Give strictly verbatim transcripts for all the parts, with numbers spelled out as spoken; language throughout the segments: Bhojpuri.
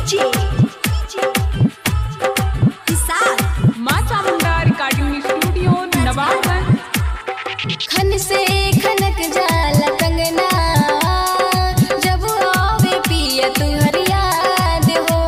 माँ चामुंडा रिकॉर्डिंग स्टूडियो नवाबगंज। खन से खनक जाला कंगना जब आवे पिया तुहर याद हो।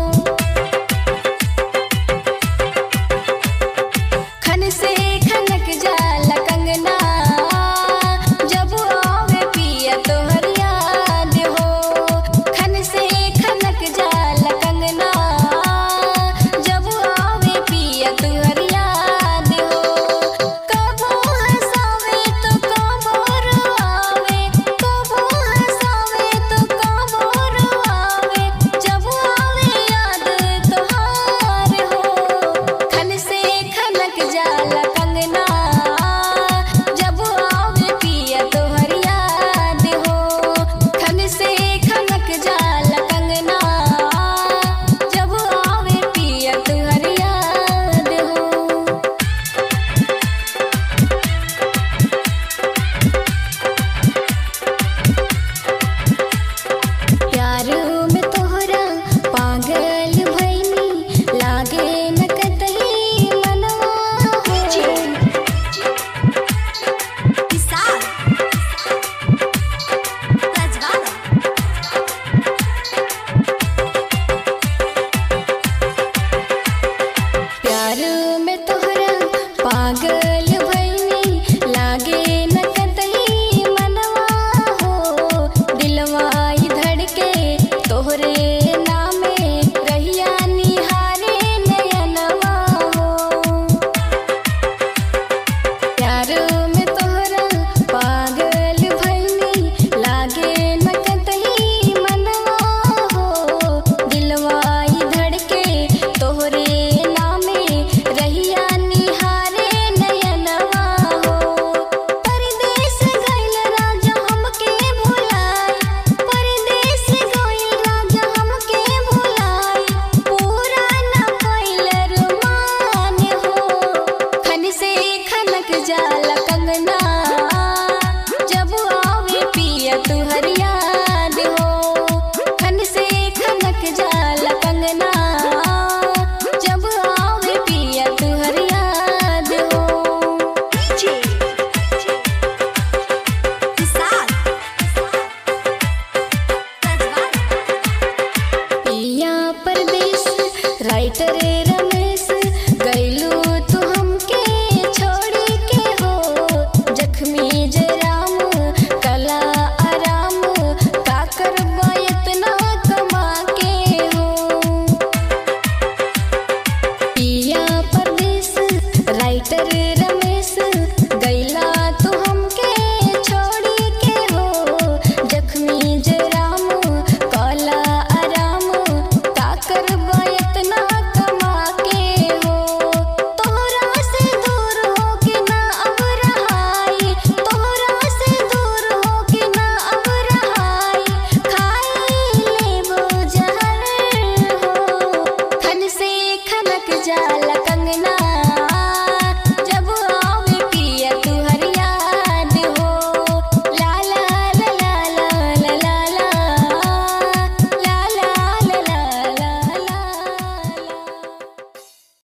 खन से खनक जाला कंगना जब आवे पिया तुहर याद हो। खन से खनक जाला कंगना जब आवे पिया तुहर याद हो। कबो हंसावे तो कबो रोआवे, कबो हंसावे तो कबो रोआवे, जब आवे याद तोहार हो। खन से खनक जाला कंगना जब आवे पिया तोहर याद हो। खन से खनक जाला कंगना जब आवे पिया तोहर याद हो। प्यार में तोहरा पागल भइनी लागे न कतई मनवा हो। प्यार में तोहरा पागल भइनी लागे न कतई मनवा हो। दिलवा ई धड़के तोहरे नामे रहिया निहारे नयनवा हो। प्यार में तोहरा पागल भइनी लागे न कतई मनवा हो। दिलवा ई धड़के तोहरे नामे रहिया निहारे नयनवा हो। परदेस गइल राजा हमके भुलाए, परदेस गइल राजा हमके भुलाए, पूरा न कइल अरमान हो। खन से खनक जा